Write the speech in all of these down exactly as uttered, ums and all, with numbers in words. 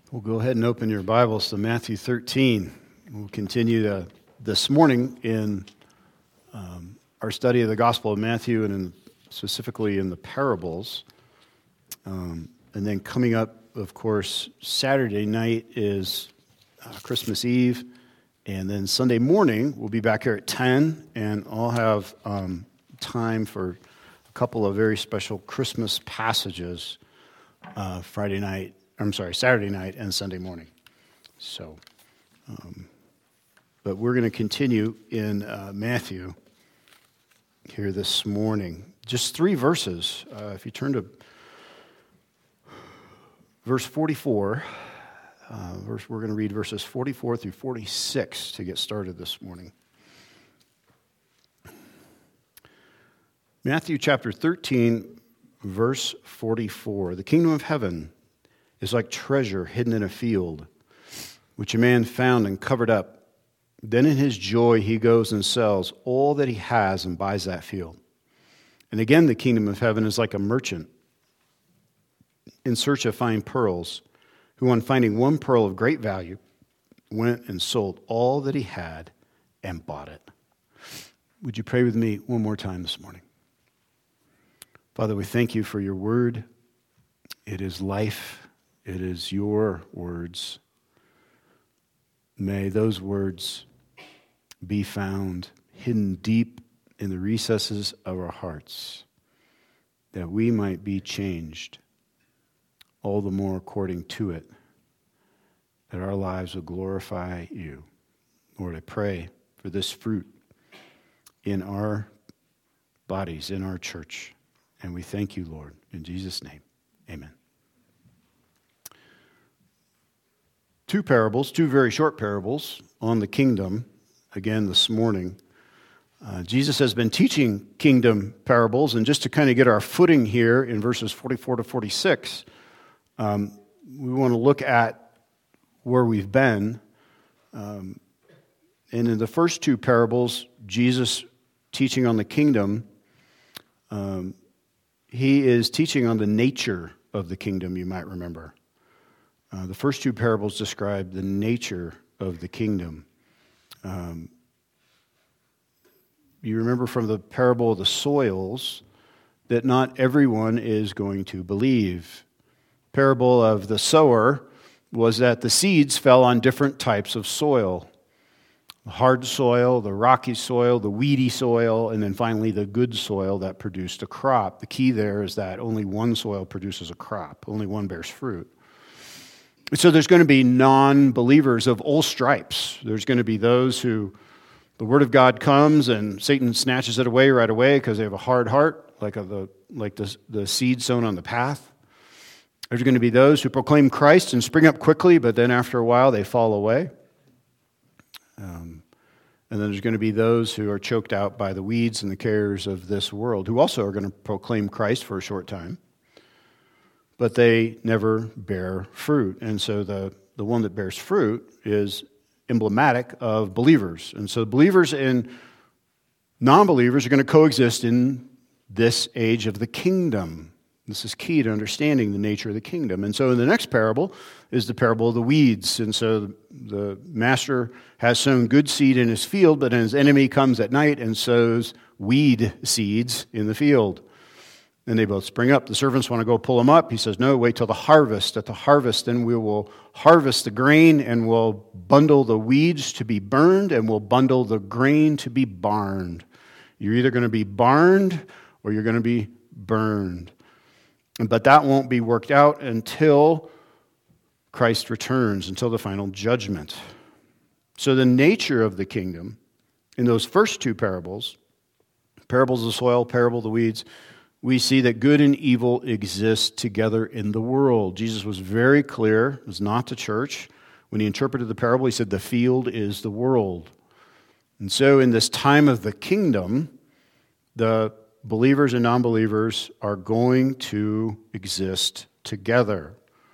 We'll go ahead and open your Bibles to Matthew thirteen. We'll continue to, this morning in um, our study of the Gospel of Matthew and in, specifically in the parables. Um, and then coming up, of course, Saturday night is uh, Christmas Eve. And then Sunday morning, we'll be back here at ten, and I'll have um, time for a couple of very special Christmas passages uh, Friday night. I'm sorry, Saturday night and Sunday morning. So, um, but we're going to continue in uh, Matthew here this morning. Just three verses. Uh, if you turn to verse forty-four, uh, verse, we're going to read verses forty-four through forty-six to get started this morning. Matthew chapter thirteen, verse forty-four. The kingdom of heaven is like treasure hidden in a field, which a man found and covered up. Then in his joy he goes and sells all that he has and buys that field. And again, the kingdom of heaven is like a merchant in search of fine pearls, who on finding one pearl of great value, went and sold all that he had and bought it. Would you pray with me one more time this morning? Father, we thank you for your word. It is life. It is your words. May those words be found hidden deep in the recesses of our hearts, that we might be changed all the more according to it, that our lives will glorify you. Lord, I pray for this fruit in our bodies, in our church, and we thank you, Lord, in Jesus' name. Amen. Two parables, two very short parables on the kingdom, again this morning. Uh, Jesus has been teaching kingdom parables, and just to kind of get our footing here in verses forty-four to forty-six, um, we want to look at where we've been. Um, and in the first two parables, Jesus teaching on the kingdom, um, he is teaching on the nature of the kingdom, you might remember. Uh, the first two parables describe the nature of the kingdom. Um, you remember from the parable of the soils that not everyone is going to believe. Parable of the sower was that the seeds fell on different types of soil. The hard soil, the rocky soil, the weedy soil, and then finally the good soil that produced a crop. The key there is that only one soil produces a crop. Only one bears fruit. So there's going to be non-believers of all stripes. There's going to be those who the word of God comes and Satan snatches it away right away because they have a hard heart, like a, the like the, the seed sown on the path. There's going to be those who proclaim Christ and spring up quickly, but then after a while they fall away. Um, and then there's going to be those who are choked out by the weeds and the cares of this world, who also are going to proclaim Christ for a short time, but they never bear fruit. And so the, the one that bears fruit is emblematic of believers. And so believers and non-believers are going to coexist in this age of the kingdom. This is key to understanding the nature of the kingdom. And so in the next parable is the parable of the weeds. And so the master has sown good seed in his field, but his enemy comes at night and sows weed seeds in the field. And they both spring up. The servants want to go pull them up. He says, no, wait till the harvest. At the harvest, then we will harvest the grain and we'll bundle the weeds to be burned and we'll bundle the grain to be barned. You're either going to be barned or you're going to be burned. But that won't be worked out until Christ returns, until the final judgment. So the nature of the kingdom in those first two parables, parables of the soil, parable of the weeds, we see that good and evil exist together in the world. Jesus was very clear, it was not the church. When he interpreted the parable, he said the field is the world. And so in this time of the kingdom, the believers and non-believers are going to exist together.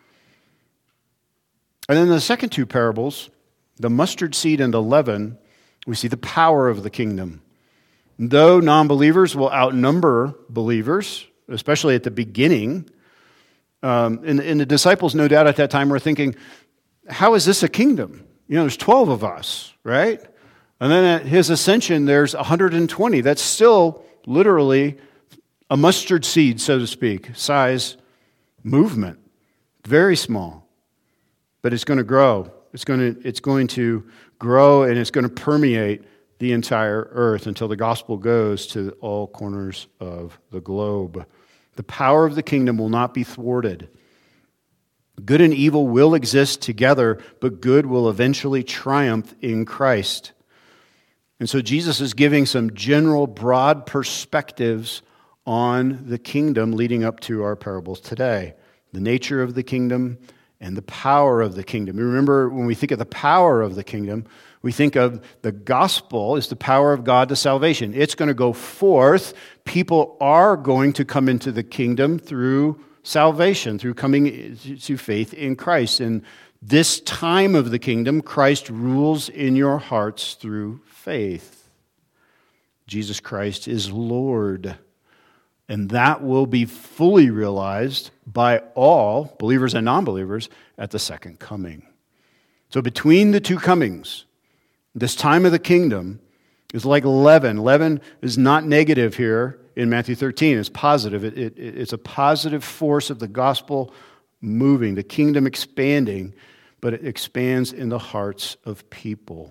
And then the second two parables, the mustard seed and the leaven, we see the power of the kingdom. Though non-believers will outnumber believers, especially at the beginning, um, and, and the disciples, no doubt at that time, were thinking, how is this a kingdom? You know, there's twelve of us, right? And then at his ascension, there's one hundred twenty. That's still literally a mustard seed, so to speak, size movement. Very small. But it's going to grow. It's going to, it's going to grow, and it's going to permeate the entire earth until the gospel goes to all corners of the globe. The power of the kingdom will not be thwarted. Good and evil will exist together, but good will eventually triumph in Christ. And so Jesus is giving some general, broad perspectives on the kingdom leading up to our parables today. The nature of the kingdom and the power of the kingdom. You remember, when we think of the power of the kingdom, we think of the gospel as the power of God to salvation. It's going to go forth. People are going to come into the kingdom through salvation, through coming to faith in Christ. And this time of the kingdom, Christ rules in your hearts through faith. Jesus Christ is Lord. And that will be fully realized by all, believers and non-believers, at the second coming. So between the two comings, this time of the kingdom is like leaven. Leaven is not negative here in Matthew thirteen. It's positive. It, it, it's a positive force of the gospel moving, the kingdom expanding, but it expands in the hearts of people.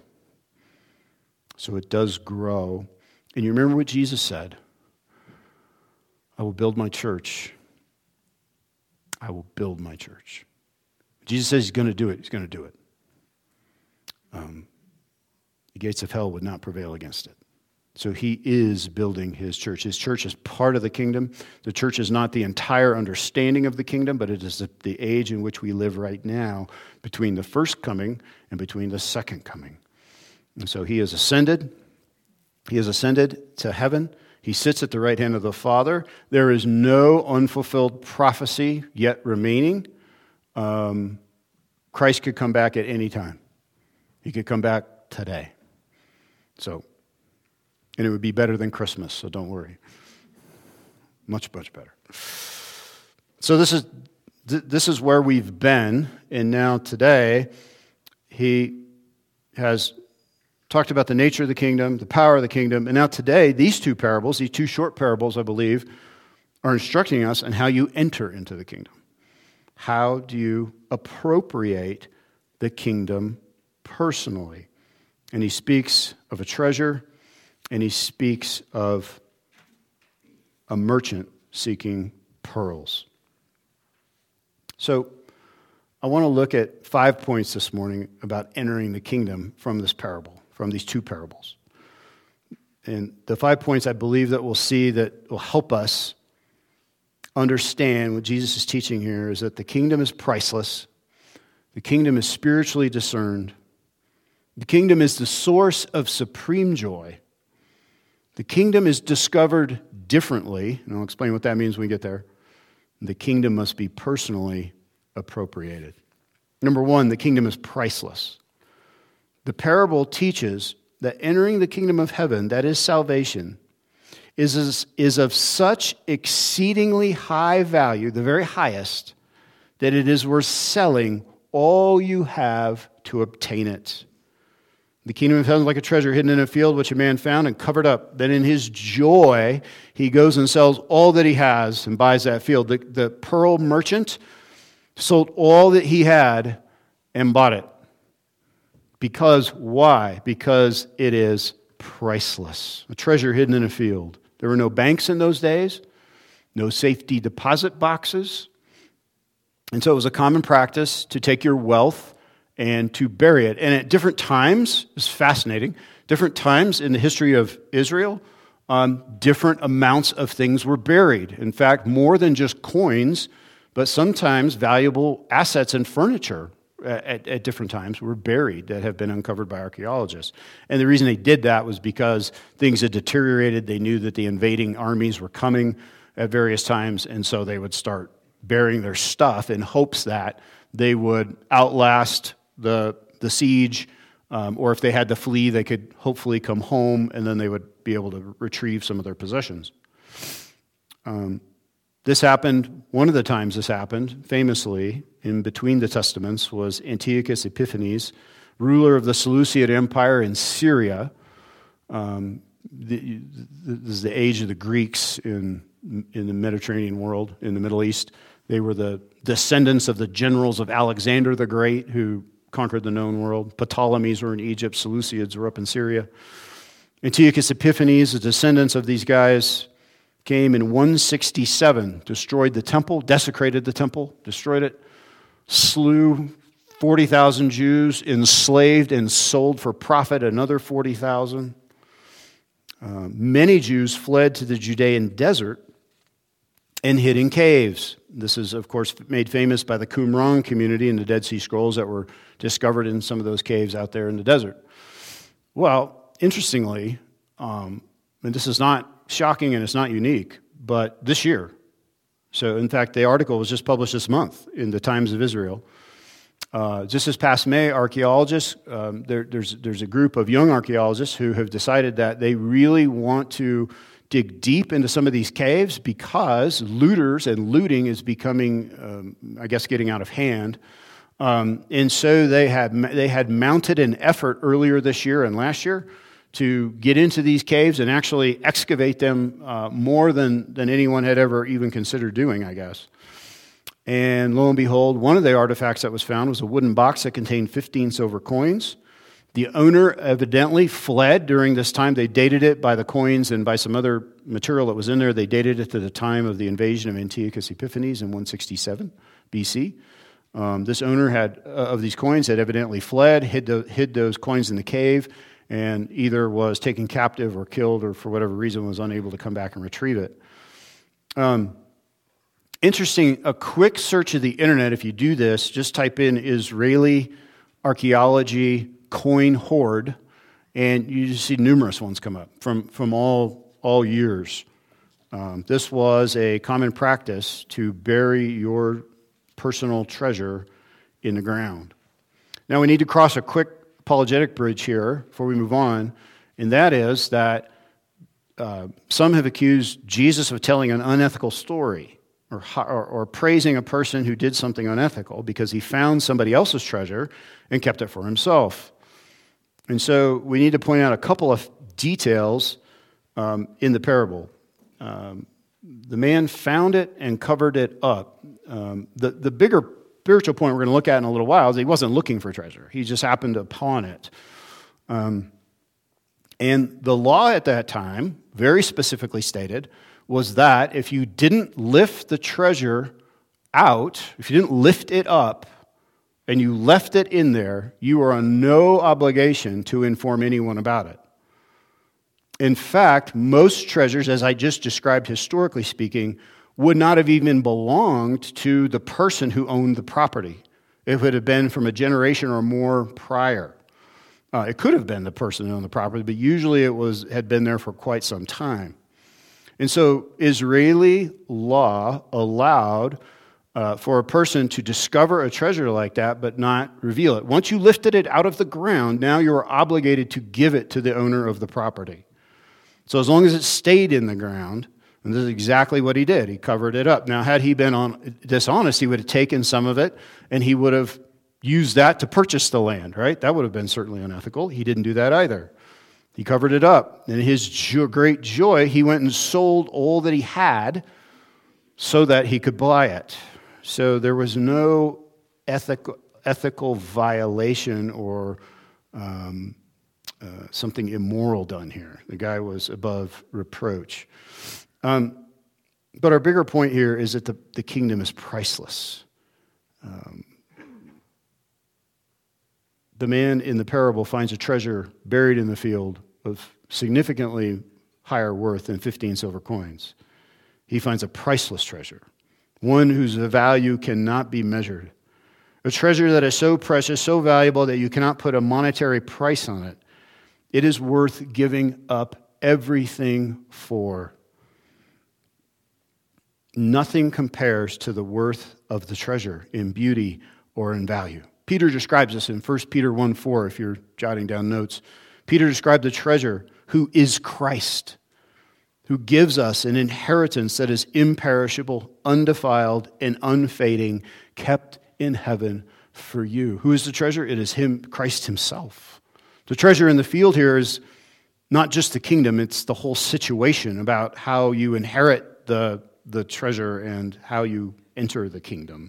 So it does grow. And you remember what Jesus said? I will build my church. I will build my church. Jesus says he's going to do it. He's going to do it. Um, the gates of hell would not prevail against it. So he is building his church. His church is part of the kingdom. The church is not the entire understanding of the kingdom, but it is the, the age in which we live right now, between the first coming and between the second coming. And so he has ascended. He has ascended to heaven. He sits at the right hand of the Father. There is no unfulfilled prophecy yet remaining. Um, Christ could come back at any time. He could come back today. So, and it would be better than Christmas, so don't worry. Much, much better. So this is this is where we've been, and now today he has talked about the nature of the kingdom, the power of the kingdom, and now today, these two parables, these two short parables, I believe, are instructing us on how you enter into the kingdom. How do you appropriate the kingdom personally? And he speaks of a treasure, and he speaks of a merchant seeking pearls. So I want to look at five points this morning about entering the kingdom from this parable. From these two parables. And the five points I believe that we'll see that will help us understand what Jesus is teaching here is that the kingdom is priceless. The kingdom is spiritually discerned. The kingdom is the source of supreme joy. The kingdom is discovered differently, and I'll explain what that means when we get there. The kingdom must be personally appropriated. Number one, the kingdom is priceless. The parable teaches that entering the kingdom of heaven, that is salvation, is, is of such exceedingly high value, the very highest, that it is worth selling all you have to obtain it. The kingdom of heaven is like a treasure hidden in a field which a man found and covered up. Then in his joy, he goes and sells all that he has and buys that field. The, the pearl merchant sold all that he had and bought it. Because, why? Because it is priceless. A treasure hidden in a field. There were no banks in those days, no safety deposit boxes. And so it was a common practice to take your wealth and to bury it. And at different times, it's fascinating, different times in the history of Israel, um, different amounts of things were buried. In fact, more than just coins, but sometimes valuable assets and furniture At, at different times were buried that have been uncovered by archaeologists. And the reason they did that was because things had deteriorated. They knew that the invading armies were coming at various times, and so they would start burying their stuff in hopes that they would outlast the, the siege, um, or if they had to flee, they could hopefully come home, and then they would be able to retrieve some of their possessions. Um, This happened, one of the times this happened, famously, in between the Testaments, was Antiochus Epiphanes, ruler of the Seleucid Empire in Syria. Um, the, this is the age of the Greeks in, in the Mediterranean world, in the Middle East. They were the descendants of the generals of Alexander the Great, who conquered the known world. Ptolemies were in Egypt, Seleucids were up in Syria. Antiochus Epiphanes, the descendants of these guys, came in one sixty-seven, destroyed the temple, desecrated the temple, destroyed it, slew forty thousand Jews, enslaved and sold for profit another forty thousand. Uh, many Jews fled to the Judean desert and hid in caves. This is, of course, made famous by the Qumran community and the Dead Sea Scrolls that were discovered in some of those caves out there in the desert. Well, interestingly, um, and this is not shocking and it's not unique, but this year, so in fact, the article was just published this month in the Times of Israel. Uh, just this past May, archaeologists, um, there, there's, there's a group of young archaeologists who have decided that they really want to dig deep into some of these caves because looters and looting is becoming, um, I guess, getting out of hand. Um, and so they had, they had mounted an effort earlier this year and last year to get into these caves and actually excavate them uh, more than, than anyone had ever even considered doing, I guess. And lo and behold, one of the artifacts that was found was a wooden box that contained fifteen silver coins. The owner evidently fled during this time. They dated it by the coins and by some other material that was in there. They dated it to the time of the invasion of Antiochus Epiphanes in one sixty-seven B C. Um, this owner had uh, of these coins had evidently fled, hid, the, hid those coins in the cave, and either was taken captive or killed or for whatever reason was unable to come back and retrieve it. Um, interesting, a quick search of the internet, if you do this, just type in Israeli archaeology coin hoard, and you just see numerous ones come up from, from all, all years. Um, this was a common practice to bury your personal treasure in the ground. Now we need to cross a quick apologetic bridge here before we move on, and that is that uh, some have accused Jesus of telling an unethical story or, or, or praising a person who did something unethical because he found somebody else's treasure and kept it for himself. And so we need to point out a couple of details um, in the parable. Um, the man found it and covered it up. Um, the, the bigger spiritual point we're going to look at in a little while is he wasn't looking for treasure. He just happened upon it. Um, and the law at that time, very specifically stated, was that if you didn't lift the treasure out, if you didn't lift it up, and you left it in there, you were on no obligation to inform anyone about it. In fact, most treasures, as I just described historically speaking, would not have even belonged to the person who owned the property. It would have been from a generation or more prior. Uh, it could have been the person who owned the property, but usually it was had been there for quite some time. And so Israeli law allowed uh, for a person to discover a treasure like that but not reveal it. Once you lifted it out of the ground, now you are obligated to give it to the owner of the property. So as long as it stayed in the ground, and this is exactly what he did. He covered it up. Now, had he been on, dishonest, he would have taken some of it, and he would have used that to purchase the land, right? That would have been certainly unethical. He didn't do that either. He covered it up. And in his jo- great joy, he went and sold all that he had so that he could buy it. So there was no ethical, ethical violation or um, uh, something immoral done here. The guy was above reproach. Um, but our bigger point here is that the, the kingdom is priceless. Um, the man in the parable finds a treasure buried in the field of significantly higher worth than fifteen silver coins. He finds a priceless treasure, one whose value cannot be measured. A treasure that is so precious, so valuable that you cannot put a monetary price on it. It is worth giving up everything for. Nothing compares to the worth of the treasure in beauty or in value. Peter describes this in First Peter one four, if you're jotting down notes. Peter described the treasure who is Christ. who gives us an inheritance that is imperishable, undefiled, and unfading, kept in heaven for you. Who is the treasure? It is him, Christ himself. The treasure in the field here is not just the kingdom, it's the whole situation about how you inherit the, the treasure and how you enter the kingdom.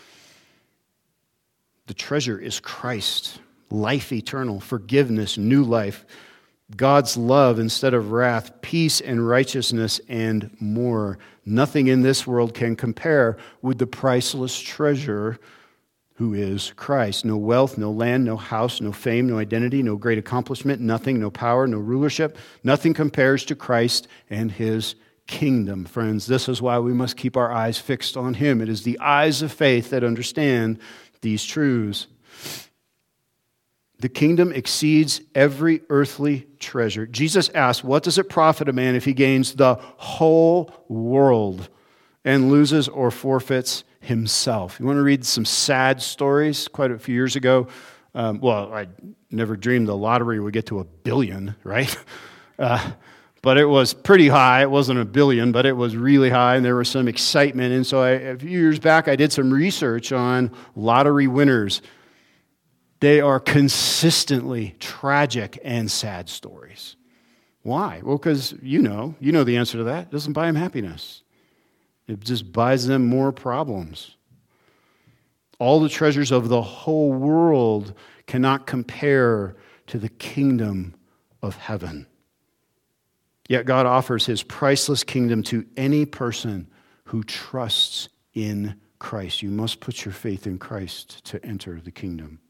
The treasure is Christ, life eternal, forgiveness, new life, God's love instead of wrath, peace and righteousness, and more. Nothing in this world can compare with the priceless treasure who is Christ. No wealth, no land, no house, no fame, no identity, no great accomplishment, nothing, no power, no rulership. Nothing compares to Christ and his kingdom. Friends, this is why we must keep our eyes fixed on him. It is the eyes of faith that understand these truths. The kingdom exceeds every earthly treasure. Jesus asked, what does it profit a man if he gains the whole world and loses or forfeits himself? You want to read some sad stories? Quite a few years ago, um, well, I never dreamed the lottery would get to a billion, right? Uh, but it was pretty high. It wasn't a billion, but it was really high, and there was some excitement. And so I, a few years back, I did some research on lottery winners. They are consistently tragic and sad stories. Why? Well, because you know, you know the answer to that. It doesn't buy them happiness. It just buys them more problems. All the treasures of the whole world cannot compare to the kingdom of heaven. Yet God offers his priceless kingdom to any person who trusts in Christ. You must put your faith in Christ to enter the kingdom.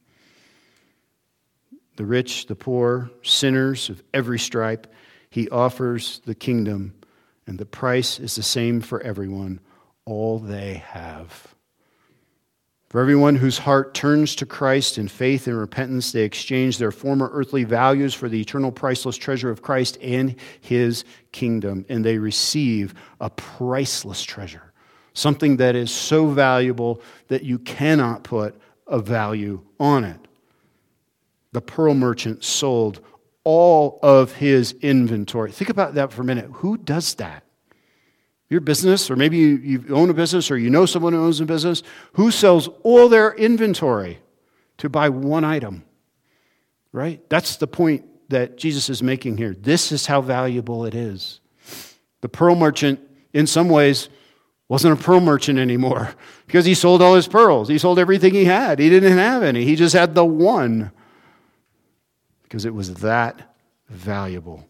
The rich, the poor, sinners of every stripe, he offers the kingdom, and the price is the same for everyone, all they have. For everyone whose heart turns to Christ in faith and repentance, they exchange their former earthly values for the eternal priceless treasure of Christ and his kingdom, and they receive a priceless treasure, something that is so valuable that you cannot put a value on it. The pearl merchant sold all of his inventory. Think about that for a minute. Who does that? Your business, or maybe you, you own a business, or you know someone who owns a business. Who sells all their inventory to buy one item? Right? That's the point that Jesus is making here. This is how valuable it is. The pearl merchant, in some ways, wasn't a pearl merchant anymore because he sold all his pearls. He sold everything he had. He didn't have any. He just had the one. Because it was that valuable.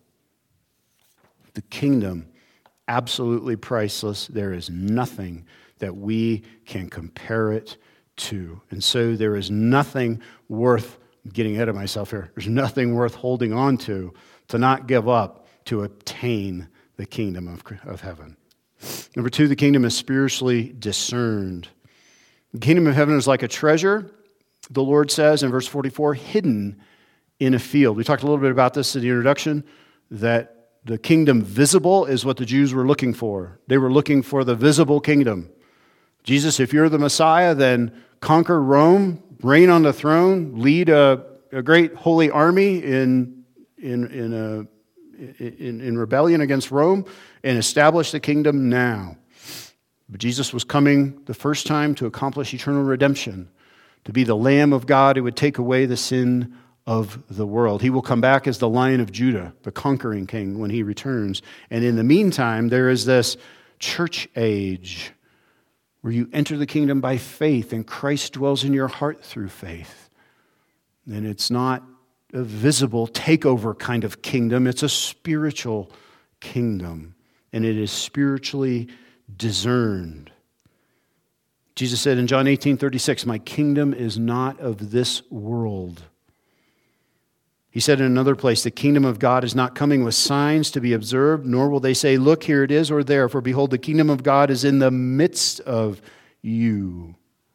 The kingdom, absolutely priceless. There is nothing that we can compare it to. And so there is nothing worth, getting ahead of myself here, there's nothing worth holding on to, to not give up to obtain the kingdom of, of heaven. Number two, the kingdom is spiritually discerned. The kingdom of heaven is like a treasure, the Lord says in verse forty-four, hidden in a field. We talked a little bit about this in the introduction, that the kingdom visible is what the Jews were looking for. They were looking for the visible kingdom. Jesus, if you're the Messiah, then conquer Rome, reign on the throne, lead a, a great holy army in, in, in, a, in, in rebellion against Rome, and establish the kingdom now. But Jesus was coming the first time to accomplish eternal redemption, to be the Lamb of God who would take away the sin of the world. He will come back as the Lion of Judah, the conquering king, when he returns. And in the meantime, there is this church age where you enter the kingdom by faith and Christ dwells in your heart through faith. And it's not a visible takeover kind of kingdom. It's a spiritual kingdom. And it is spiritually discerned. Jesus said in John eighteen thirty-six, my kingdom is not of this world. He said in another place, the kingdom of God is not coming with signs to be observed, nor will they say, look, here it is, or there. For behold, the kingdom of God is in the midst of you.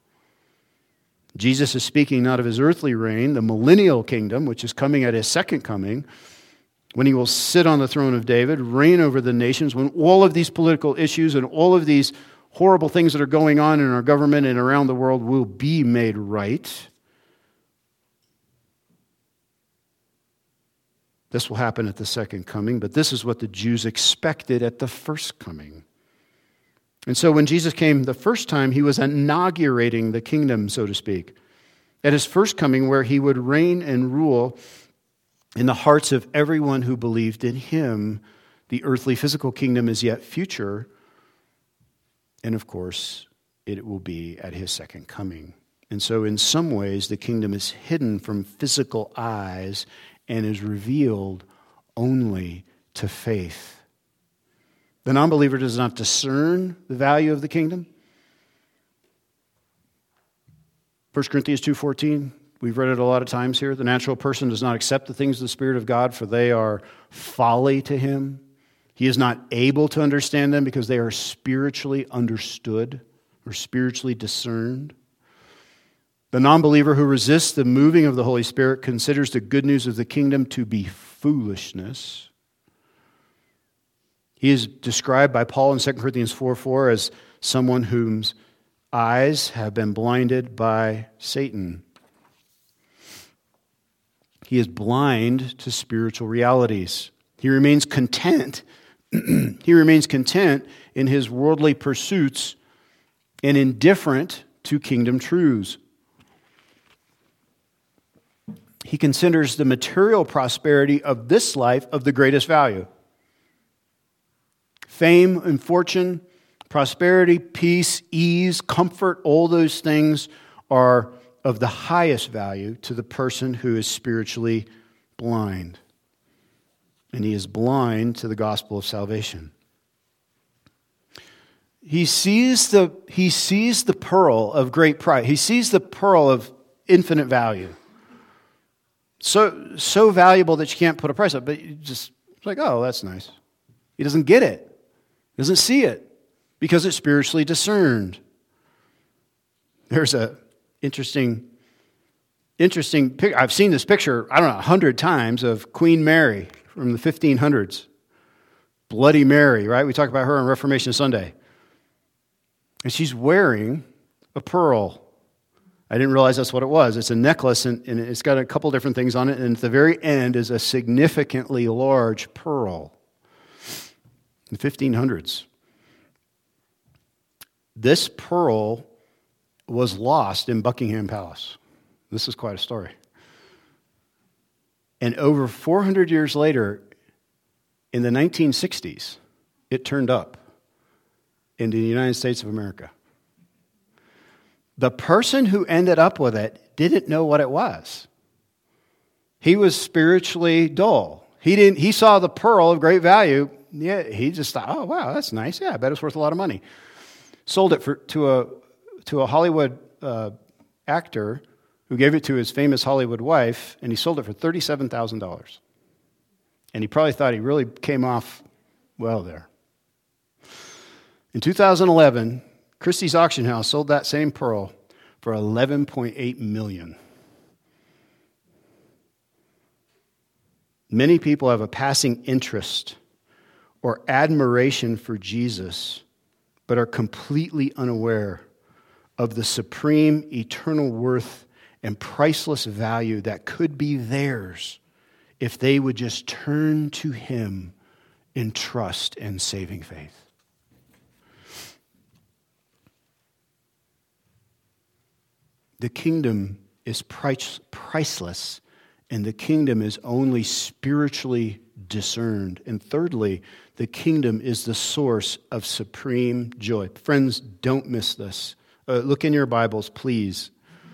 Jesus is speaking not of his earthly reign, the millennial kingdom, which is coming at his second coming, when he will sit on the throne of David, reign over the nations, when all of these political issues and all of these horrible things that are going on in our government and around the world will be made right. This will happen at the second coming, but this is what the Jews expected at the first coming. And so when Jesus came the first time, he was inaugurating the kingdom, so to speak. At his first coming, where he would reign and rule in the hearts of everyone who believed in him. The earthly physical kingdom is yet future. And of course, it will be at his second coming. And so in some ways, the kingdom is hidden from physical eyes and is revealed only to faith. The non-believer does not discern the value of the kingdom. First Corinthians two fourteen, we've read it a lot of times here. The natural person does not accept the things of the Spirit of God, for they are folly to him. He is not able to understand them because they are spiritually understood or spiritually discerned. The non-believer who resists the moving of the Holy Spirit considers the good news of the kingdom to be foolishness. He is described by Paul in Second Corinthians four four as someone whose eyes have been blinded by Satan. He is blind to spiritual realities. He remains content. He remains content in his worldly pursuits and indifferent to kingdom truths. He considers the material prosperity of this life of the greatest value. Fame and fortune, prosperity, peace, ease, comfort, all those things are of the highest value to the person who is spiritually blind. And he is blind to the gospel of salvation. He sees the, he sees the pearl of great price. He sees the pearl of infinite value. So, so valuable that you can't put a price up, but you just it's like, oh, that's nice. He doesn't get it. He doesn't see it because it's spiritually discerned. There's a interesting, interesting picture. I've seen this picture, I don't know, a hundred times of Queen Mary from the fifteen hundreds. Bloody Mary, right? We talk about her on Reformation Sunday. And she's wearing a pearl. I didn't realize that's what it was. It's a necklace, and, and it's got a couple different things on it, and at the very end is a significantly large pearl. In the fifteen hundreds. This pearl was lost in Buckingham Palace. This is quite a story. And over four hundred years later, in the nineteen sixties, it turned up in the United States of America. The person who ended up with it didn't know what it was. He was spiritually dull. He didn't. He saw the pearl of great value. Yeah, he just thought, oh, wow, that's nice. Yeah, I bet it's worth a lot of money. Sold it for, to a to a Hollywood uh, actor who gave it to his famous Hollywood wife, and he sold it for thirty-seven thousand dollars. And he probably thought he really came off well there. In two thousand eleven, Christie's Auction House sold that same pearl for eleven point eight million dollars. Many people have a passing interest or admiration for Jesus, but are completely unaware of the supreme eternal worth and priceless value that could be theirs if they would just turn to him in trust and saving faith. The kingdom is price, priceless, and the kingdom is only spiritually discerned. And thirdly, the kingdom is the source of supreme joy. Friends, don't miss this. Uh, look in your Bibles, please.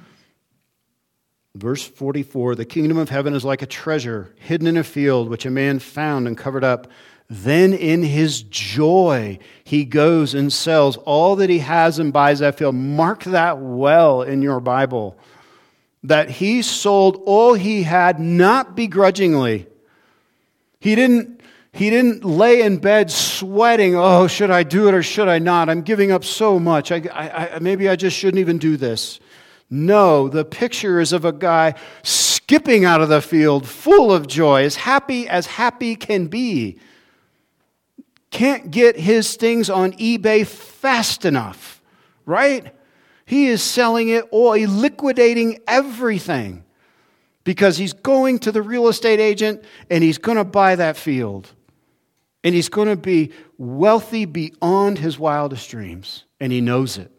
Verse forty-four, the kingdom of heaven is like a treasure hidden in a field, which a man found and covered up. Then in his joy, he goes and sells all that he has and buys that field. Mark that well in your Bible. That he sold all he had, not begrudgingly. He didn't, he didn't lay in bed sweating, oh, should I do it or should I not? I'm giving up so much. I, I, I, maybe I just shouldn't even do this. No, the picture is of a guy skipping out of the field, full of joy, as happy as happy can be. Can't get his things on eBay fast enough, right? He is selling it all, liquidating everything. because he's going to the real estate agent and he's going to buy that field. And he's going to be wealthy beyond his wildest dreams. And he knows it.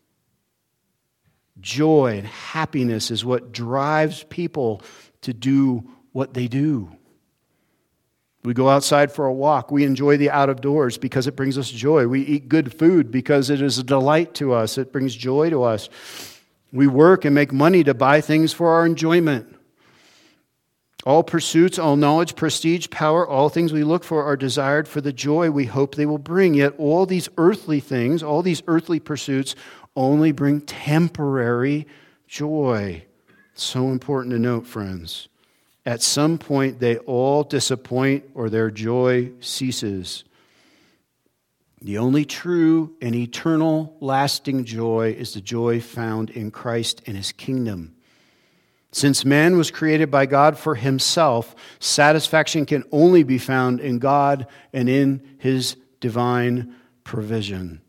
Joy and happiness is what drives people to do what they do. We go outside for a walk. We enjoy the out of doors because it brings us joy. We eat good food because it is a delight to us. It brings joy to us. We work and make money to buy things for our enjoyment. All pursuits, all knowledge, prestige, power, all things we look for are desired for the joy we hope they will bring. Yet all these earthly things, all these earthly pursuits only bring temporary joy. So important to note, friends. At some point, they all disappoint or their joy ceases. The only true and eternal lasting joy is the joy found in Christ and His kingdom. Since man was created by God for himself, satisfaction can only be found in God and in His divine provision.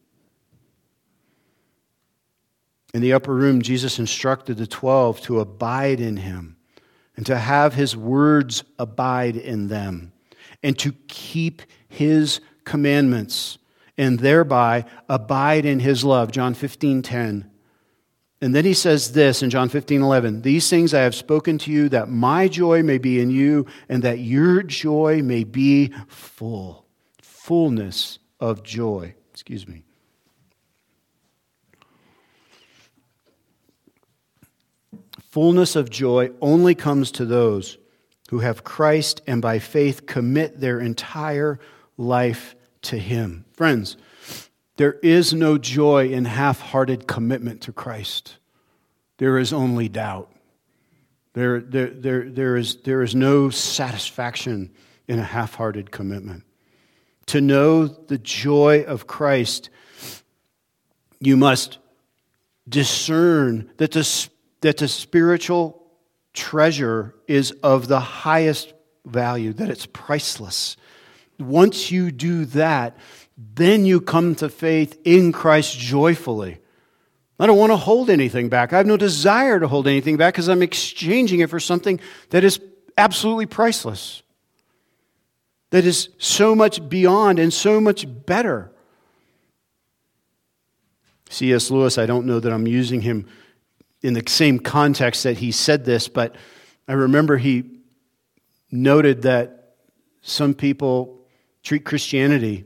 In the upper room, Jesus instructed the twelve to abide in Him and to have His words abide in them and to keep His commandments and thereby abide in His love. John fifteen ten. And then He says this in John fifteen eleven, "These things I have spoken to you, that my joy may be in you, and that your joy may be full." Fullness of joy. Excuse me. Fullness of joy only comes to those who have Christ and by faith commit their entire life to Him. Friends, there is no joy in half-hearted commitment to Christ. There is only doubt. There, there, there, there, is, there is no satisfaction in a half-hearted commitment. To know the joy of Christ, you must discern that the, that the spiritual treasure is of the highest value, that it's priceless. Once you do that, then you come to faith in Christ joyfully. I don't want to hold anything back. I have no desire to hold anything back because I'm exchanging it for something that is absolutely priceless, that is so much beyond and so much better. C S Lewis, I don't know that I'm using him in the same context that he said this, but I remember he noted that some people treat Christianity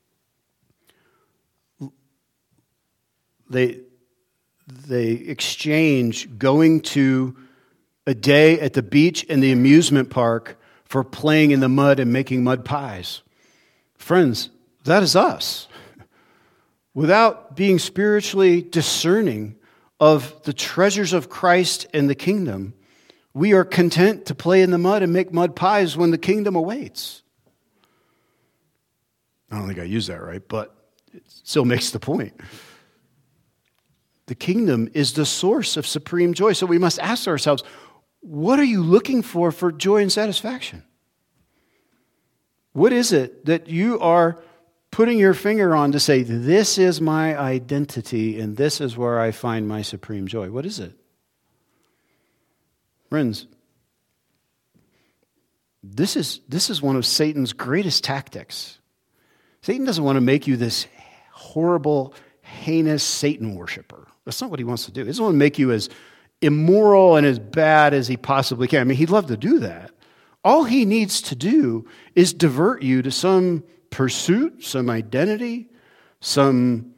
They, they exchange going to a day at the beach and the amusement park for playing in the mud and making mud pies. Friends, that is us. Without being spiritually discerning of the treasures of Christ and the kingdom, we are content to play in the mud and make mud pies when the kingdom awaits. I don't think I used that right, but it still makes the point. The kingdom is the source of supreme joy. So we must ask ourselves, what are you looking for for joy and satisfaction? What is it that you are putting your finger on to say, this is my identity and this is where I find my supreme joy? What is it? Friends, this is, this is one of Satan's greatest tactics. Satan doesn't want to make you this horrible, heinous Satan worshiper. That's not what he wants to do. He doesn't want to make you as immoral and as bad as he possibly can. I mean, he'd love to do that. All he needs to do is divert you to some pursuit, some identity, some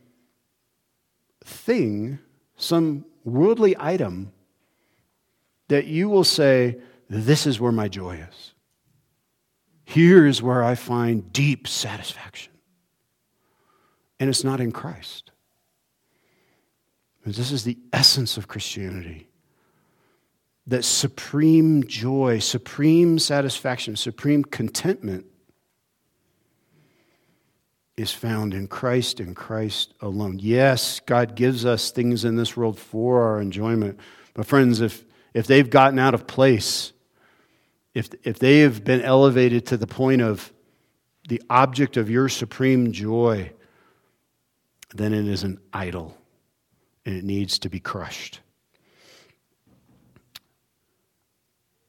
thing, some worldly item that you will say, this is where my joy is. Here is where I find deep satisfaction. And it's not in Christ. This is the essence of Christianity. That supreme joy, supreme satisfaction, supreme contentment is found in Christ and Christ alone. Yes, God gives us things in this world for our enjoyment. But friends, if, if they've gotten out of place, if, if they have been elevated to the point of the object of your supreme joy, then it is an idol. And it needs to be crushed.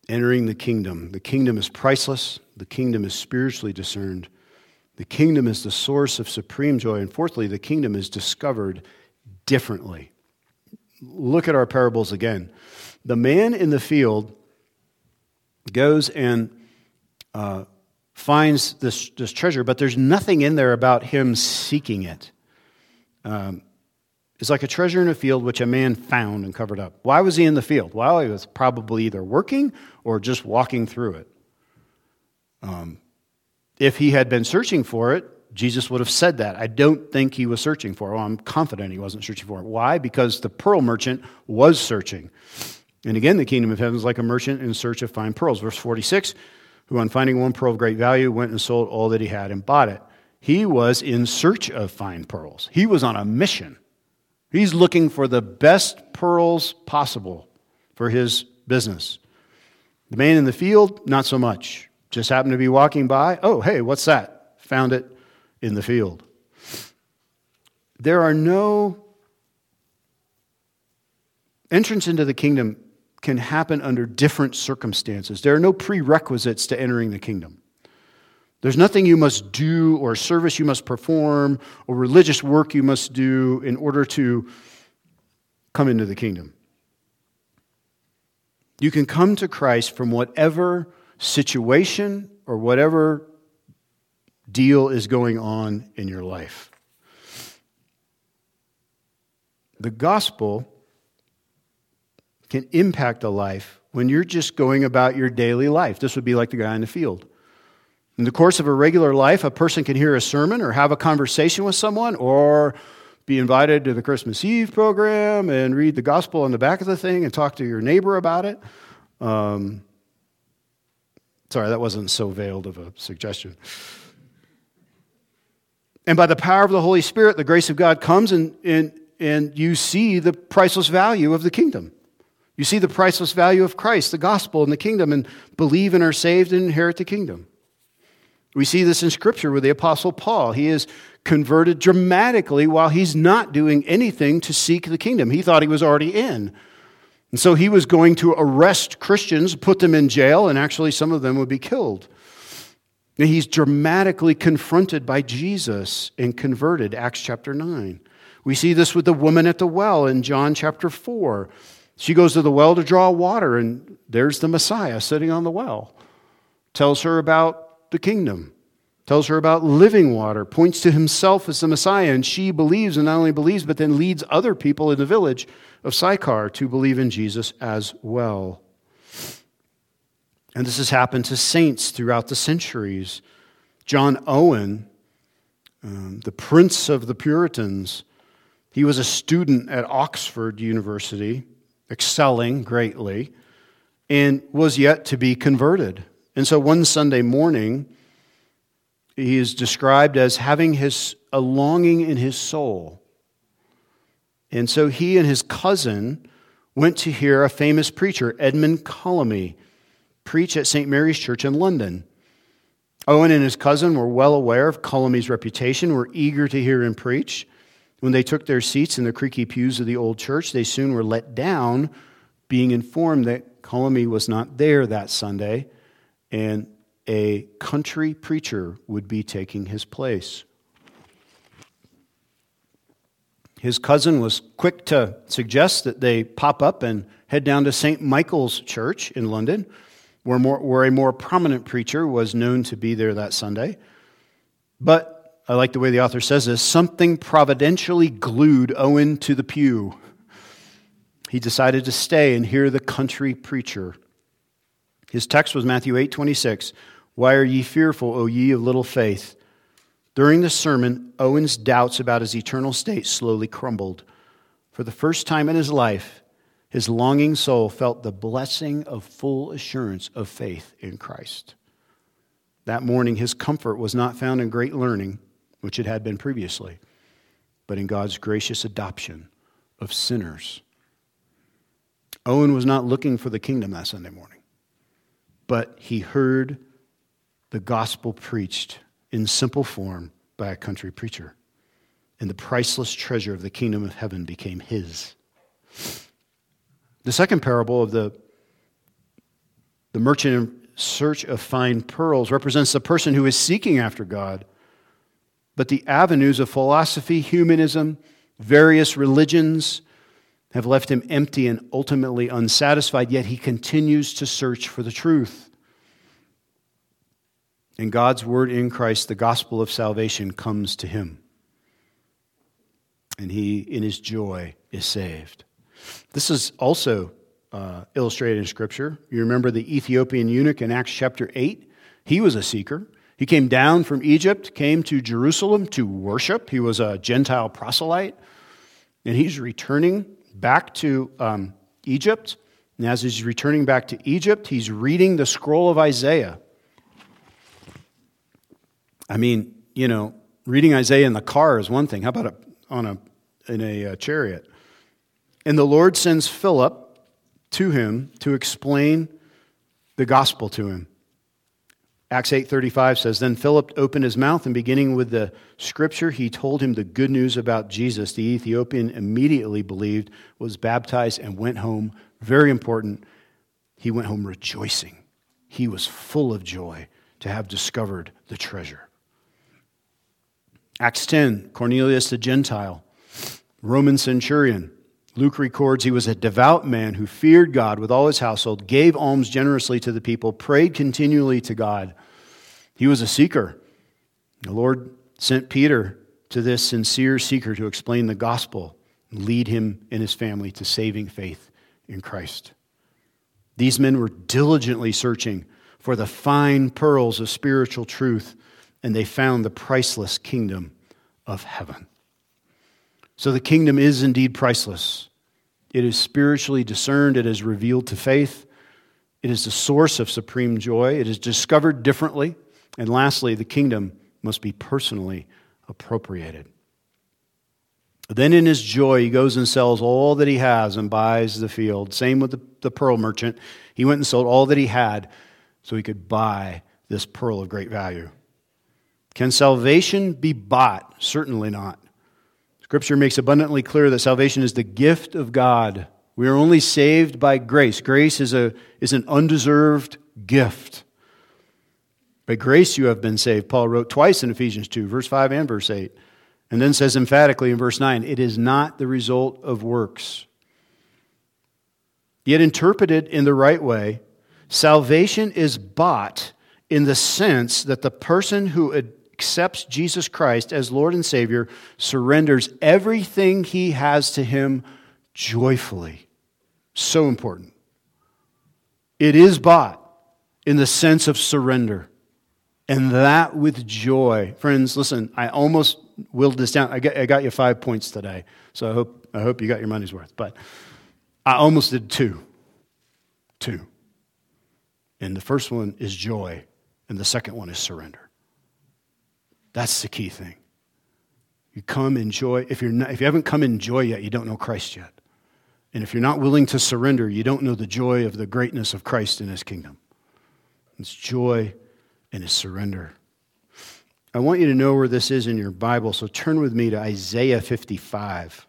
Entering the kingdom. The kingdom is priceless. The kingdom is spiritually discerned. The kingdom is the source of supreme joy. And fourthly, the kingdom is discovered differently. Look at our parables again. The man in the field goes and uh, finds this, this treasure, but there's nothing in there about him seeking it. Um, it's like a treasure in a field which a man found and covered up. Why was he in the field? Well, he was probably either working or just walking through it. Um, if he had been searching for it, Jesus would have said that. I don't think he was searching for it. Well, I'm confident he wasn't searching for it. Why? Because the pearl merchant was searching. And again, the kingdom of heaven is like a merchant in search of fine pearls. Verse forty-six, who on finding one pearl of great value went and sold all that he had and bought it. He was in search of fine pearls. He was on a mission. He's looking for the best pearls possible for his business. The man in the field, not so much. Just happened to be walking by. Oh, hey, what's that? Found it in the field. There are no... Entrance into the kingdom can happen under different circumstances. There are no prerequisites to entering the kingdom. There's nothing you must do or service you must perform or religious work you must do in order to come into the kingdom. You can come to Christ from whatever situation or whatever deal is going on in your life. The gospel can impact a life when you're just going about your daily life. This would be like the guy in the field. In the course of a regular life, a person can hear a sermon or have a conversation with someone or be invited to the Christmas Eve program and read the gospel on the back of the thing and talk to your neighbor about it. Um, sorry, that wasn't so veiled of a suggestion. And by the power of the Holy Spirit, the grace of God comes and, and, and you see the priceless value of the kingdom. You see the priceless value of Christ, the gospel, and the kingdom, and believe and are saved and inherit the kingdom. We see this in Scripture with the Apostle Paul. He is converted dramatically while he's not doing anything to seek the kingdom. He thought he was already in. And so he was going to arrest Christians, put them in jail, and actually some of them would be killed. And he's dramatically confronted by Jesus and converted, Acts chapter nine. We see this with the woman at the well in John chapter four. She goes to the well to draw water, and there's the Messiah sitting on the well. Tells her about the kingdom. Tells her about living water. Points to himself as the Messiah, and she believes, and not only believes, but then leads other people in the village of Sychar to believe in Jesus as well. And this has happened to saints throughout the centuries. John Owen, um, the Prince of the Puritans, he was a student at Oxford University, excelling greatly, and was yet to be converted. And so one Sunday morning, he is described as having his a longing in his soul. And so he and his cousin went to hear a famous preacher, Edmund Calamy, preach at Saint Mary's Church in London. Owen and his cousin were well aware of Calamy's reputation, were eager to hear him preach. When they took their seats in the creaky pews of the old church, they soon were let down, being informed that Calamy was not there that Sunday, and a country preacher would be taking his place. His cousin was quick to suggest that they pop up and head down to Saint Michael's Church in London, where, more, where a more prominent preacher was known to be there that Sunday. But I like the way the author says this, something providentially glued Owen to the pew. He decided to stay and hear the country preacher. His text was Matthew eight twenty-six. Why are ye fearful, O ye of little faith? During the sermon, Owen's doubts about his eternal state slowly crumbled. For the first time in his life, his longing soul felt the blessing of full assurance of faith in Christ. That morning, his comfort was not found in great learning, which it had been previously, but in God's gracious adoption of sinners. Owen was not looking for the kingdom that Sunday morning, but he heard the gospel preached in simple form by a country preacher, and the priceless treasure of the kingdom of heaven became his. The second parable of the, The merchant in search of fine pearls represents the person who is seeking after God. But the avenues of philosophy, humanism, various religions have left him empty and ultimately unsatisfied, yet he continues to search for the truth. And God's word in Christ, the gospel of salvation, comes to him. And he, in his joy, is saved. This is also uh, illustrated in Scripture. You remember the Ethiopian eunuch in Acts chapter eight? He was a seeker. He came down from Egypt, came to Jerusalem to worship. He was a Gentile proselyte. And he's returning back to um, Egypt. And as he's returning back to Egypt, he's reading the scroll of Isaiah. I mean, you know, reading Isaiah in the car is one thing. How about a, on a in a uh, chariot? And the Lord sends Philip to him to explain the gospel to him. Acts eight thirty-five says, Then Philip opened his mouth, and beginning with the scripture, he told him the good news about Jesus. The Ethiopian immediately believed, was baptized, and went home. Very important, he went home rejoicing. He was full of joy to have discovered the treasure. Acts ten, Cornelius the Gentile, Roman centurion. Luke records he was a devout man who feared God with all his household, gave alms generously to the people, prayed continually to God. He was a seeker. The Lord sent Peter to this sincere seeker to explain the gospel and lead him and his family to saving faith in Christ. These men were diligently searching for the fine pearls of spiritual truth, and they found the priceless kingdom of heaven. So the kingdom is indeed priceless. It is spiritually discerned. It is revealed to faith. It is the source of supreme joy. It is discovered differently. And lastly, the kingdom must be personally appropriated. Then in his joy, he goes and sells all that he has and buys the field. Same with the, the pearl merchant. He went and sold all that he had so he could buy this pearl of great value. Can salvation be bought? Certainly not. Scripture makes abundantly clear that salvation is the gift of God. We are only saved by grace. Grace is a is an undeserved gift. By grace you have been saved, Paul wrote twice in Ephesians two, verse five and verse eight. And then says emphatically in verse nine, it is not the result of works. Yet interpreted in the right way, salvation is bought in the sense that the person who accepts Jesus Christ as Lord and Savior surrenders everything he has to him joyfully. So important. It is bought in the sense of surrender, and that with joy. Friends, listen, I almost willed this down. I got, I got you five points today, so I hope, I hope you got your money's worth. But I almost did two. Two. And the first one is joy, and the second one is surrender. That's the key thing. You come in joy. If you're not, if you haven't come in joy yet, you don't know Christ yet. And if you're not willing to surrender, you don't know the joy of the greatness of Christ in his kingdom. It's joy and it's surrender. I want you to know where this is in your Bible, so turn with me to Isaiah fifty-five.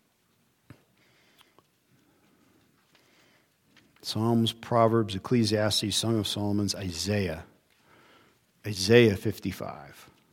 Psalms, Proverbs, Ecclesiastes, Song of Solomon's, Isaiah. Isaiah fifty-five.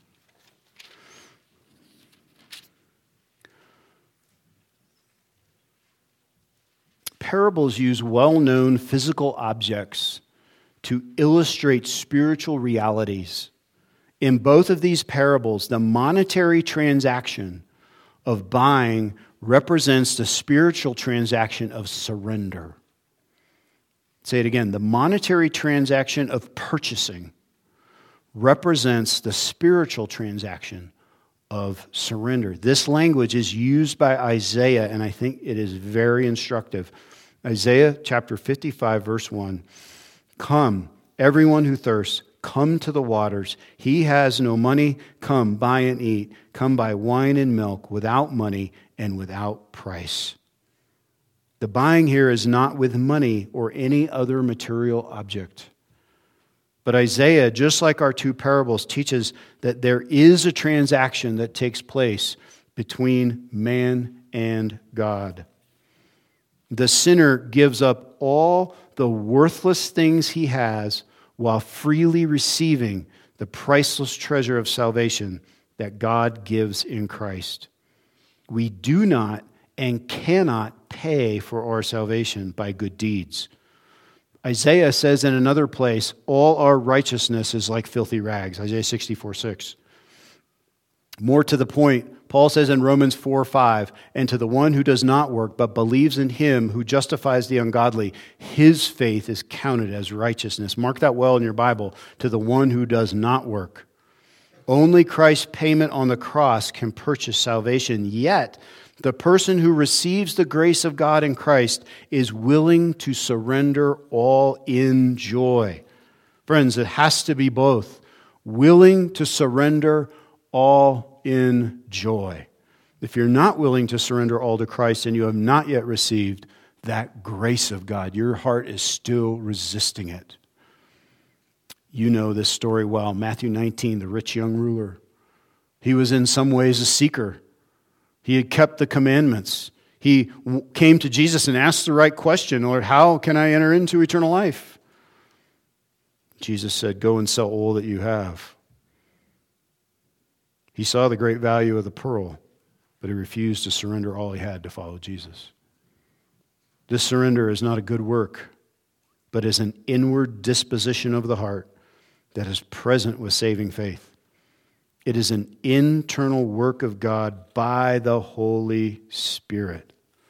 Parables use well-known physical objects to illustrate spiritual realities. In both of these parables, the monetary transaction of buying represents the spiritual transaction of surrender. Say it again. The monetary transaction of purchasing represents the spiritual transaction of surrender. This language is used by Isaiah, and I think it is very instructive. Isaiah chapter fifty-five, verse one. Come, everyone who thirsts, come to the waters. He has no money, come, buy and eat. Come buy wine and milk without money and without price. The buying here is not with money or any other material object. But Isaiah, just like our two parables, teaches that there is a transaction that takes place between man and God. The sinner gives up all the worthless things he has while freely receiving the priceless treasure of salvation that God gives in Christ. We do not and cannot pay for our salvation by good deeds. Isaiah says in another place, all our righteousness is like filthy rags. Isaiah sixty-four six. More to the point, Paul says in Romans four five, and to the one who does not work but believes in him who justifies the ungodly, his faith is counted as righteousness. Mark that well in your Bible. To the one who does not work. Only Christ's payment on the cross can purchase salvation, yet the person who receives the grace of God in Christ is willing to surrender all in joy. Friends, it has to be both. Willing to surrender all in joy. If you're not willing to surrender all to Christ and you have not yet received that grace of God, your heart is still resisting it. You know this story well. Matthew nineteen, the rich young ruler. He was in some ways a seeker. He had kept the commandments. He came to Jesus and asked the right question, Lord, how can I enter into eternal life? Jesus said, go and sell all that you have. He saw the great value of the pearl, but he refused to surrender all he had to follow Jesus. This surrender is not a good work, but is an inward disposition of the heart that is present with saving faith. It is an internal work of God by the Holy Spirit.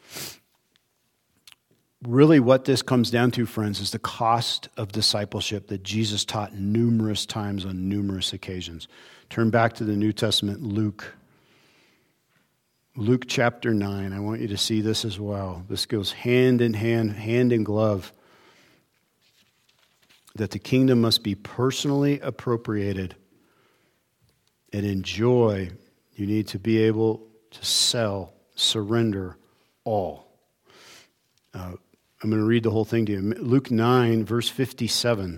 Really what this comes down to, friends, is the cost of discipleship that Jesus taught numerous times on numerous occasions. Turn back to the New Testament, Luke. Luke chapter nine. I want you to see this as well. This goes hand in hand, hand in glove. That the kingdom must be personally appropriated. And in joy, you need to be able to sell, surrender all. Uh, I'm going to read the whole thing to you. Luke nine, verse fifty-seven.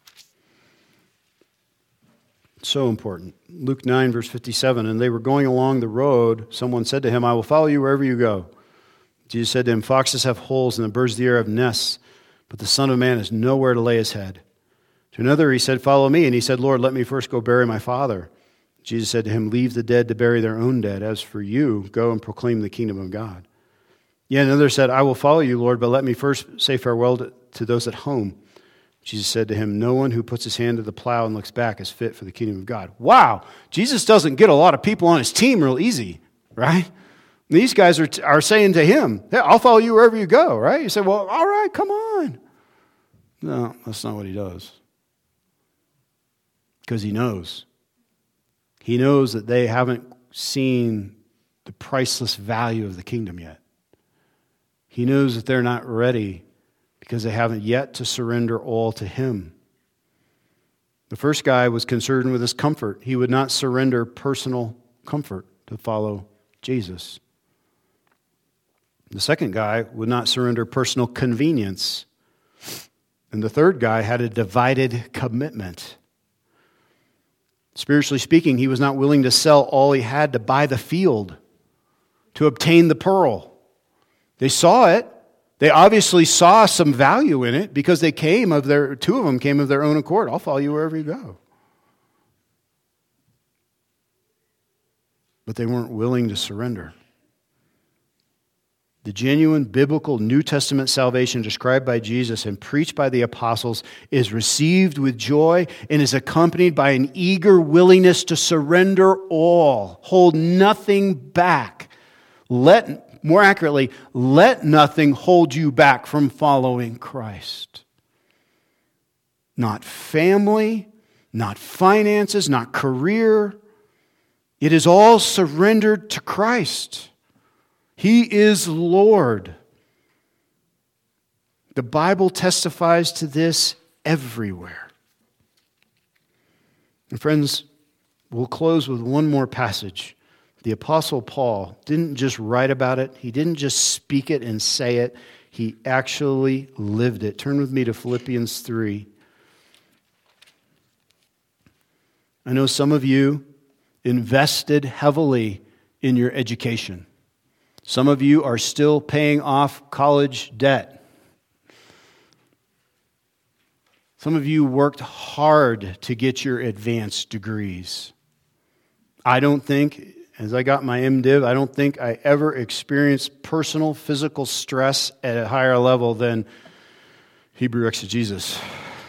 So important. Luke nine, verse fifty-seven. And they were going along the road. Someone said to him, I will follow you wherever you go. Jesus said to him, foxes have holes and the birds of the air have nests, but the Son of Man has nowhere to lay his head. To another he said, follow me. And he said, Lord, let me first go bury my father. Jesus said to him, leave the dead to bury their own dead. As for you, go and proclaim the kingdom of God. Yet another said, I will follow you, Lord, but let me first say farewell to, to those at home. Jesus said to him, no one who puts his hand to the plow and looks back is fit for the kingdom of God. Wow, Jesus doesn't get a lot of people on his team real easy, right? These guys are, are saying to him, hey, I'll follow you wherever you go, right? You say, well, all right, come on. No, that's not what he does. Because he knows. He knows that they haven't seen the priceless value of the kingdom yet. He knows that they're not ready because they haven't yet to surrender all to him. The first guy was concerned with his comfort. He would not surrender personal comfort to follow Jesus. The second guy would not surrender personal convenience. And the third guy had a divided commitment. Spiritually speaking, he was not willing to sell all he had to buy the field, to obtain the pearl. They saw it. They obviously saw some value in it because they came of their, two of them came of their own accord. I'll follow you wherever you go. But they weren't willing to surrender. The genuine biblical New Testament salvation described by Jesus and preached by the apostles is received with joy and is accompanied by an eager willingness to surrender all, hold nothing back. Let, more accurately, let nothing hold you back from following Christ. Not family, not finances, not career. It is all surrendered to Christ. He is Lord. The Bible testifies to this everywhere. And friends, we'll close with one more passage. The Apostle Paul didn't just write about it. He didn't just speak it and say it. He actually lived it. Turn with me to Philippians three. I know some of you invested heavily in your education. Some of you are still paying off college debt. Some of you worked hard to get your advanced degrees. I don't think, as I got my MDiv, I don't think I ever experienced personal physical stress at a higher level than Hebrew exegesis.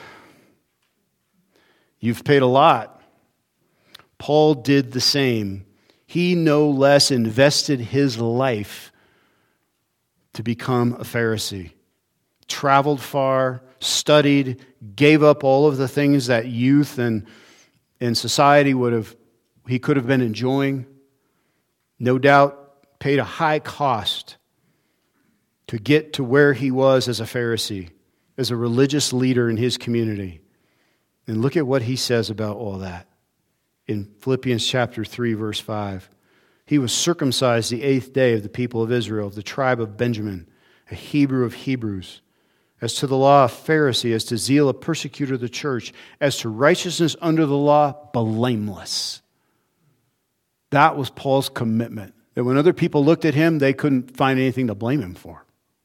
You've paid a lot. Paul did the same. He no less invested his life to become a Pharisee. Traveled far, studied, gave up all of the things that youth and, and society would have, he could have been enjoying. No doubt paid a high cost to get to where he was as a Pharisee, as a religious leader in his community. And look at what he says about all that. In Philippians chapter three, verse five. He was circumcised the eighth day of the people of Israel, of the tribe of Benjamin, a Hebrew of Hebrews. As to the law, a Pharisee, as to zeal, a persecutor of the church, as to righteousness under the law, blameless. That was Paul's commitment. That when other people looked at him, they couldn't find anything to blame him for.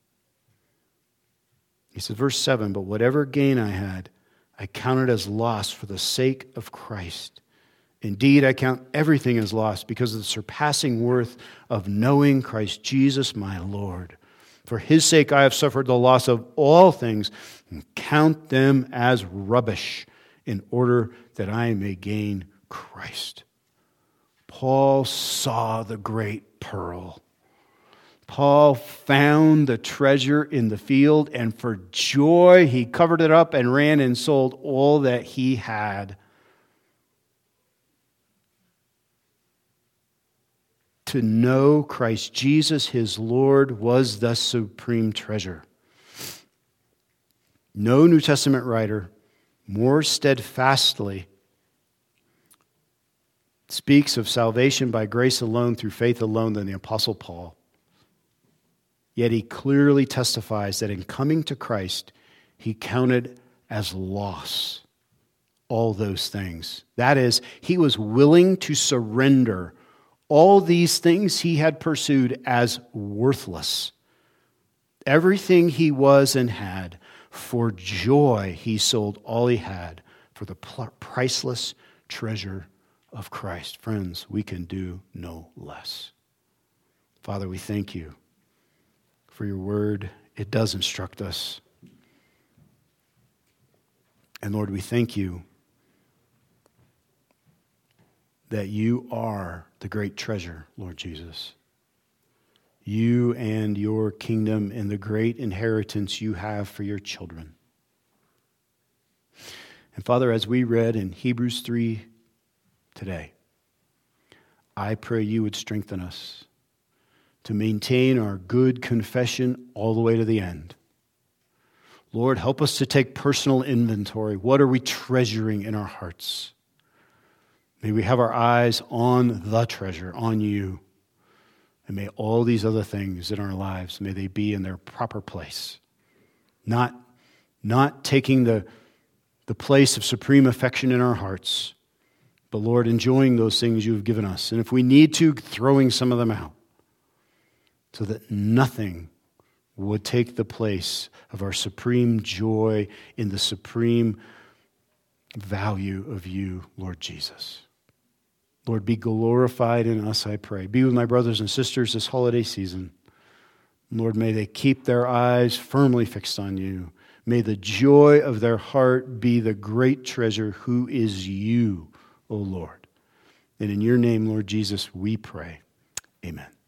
He said, verse seven, but whatever gain I had, I counted as loss for the sake of Christ. Indeed, I count everything as loss because of the surpassing worth of knowing Christ Jesus my Lord. For his sake I have suffered the loss of all things and count them as rubbish in order that I may gain Christ. Paul saw the great pearl. Paul found the treasure in the field, and for joy he covered it up and ran and sold all that he had. To know Christ Jesus, his Lord, was the supreme treasure. No New Testament writer more steadfastly speaks of salvation by grace alone, through faith alone, than the Apostle Paul. Yet he clearly testifies that in coming to Christ, he counted as loss all those things. That is, he was willing to surrender all these things he had pursued as worthless. Everything he was and had, for joy he sold all he had for the priceless treasure of Christ. Friends, we can do no less. Father, we thank you for your word. It does instruct us. And Lord, we thank you that you are the great treasure, Lord Jesus. You and your kingdom and the great inheritance you have for your children. And Father, as we read in Hebrews three today, I pray you would strengthen us to maintain our good confession all the way to the end. Lord, help us to take personal inventory. What are we treasuring in our hearts? May we have our eyes on the treasure, on you. And may all these other things in our lives, may they be in their proper place. Not, not taking the, the place of supreme affection in our hearts, but Lord, enjoying those things you have given us. And if we need to, throwing some of them out, so that nothing would take the place of our supreme joy in the supreme value of you, Lord Jesus. Lord, be glorified in us, I pray. Be with my brothers and sisters this holiday season. Lord, may they keep their eyes firmly fixed on you. May the joy of their heart be the great treasure who is you, O Lord. And in your name, Lord Jesus, we pray. Amen.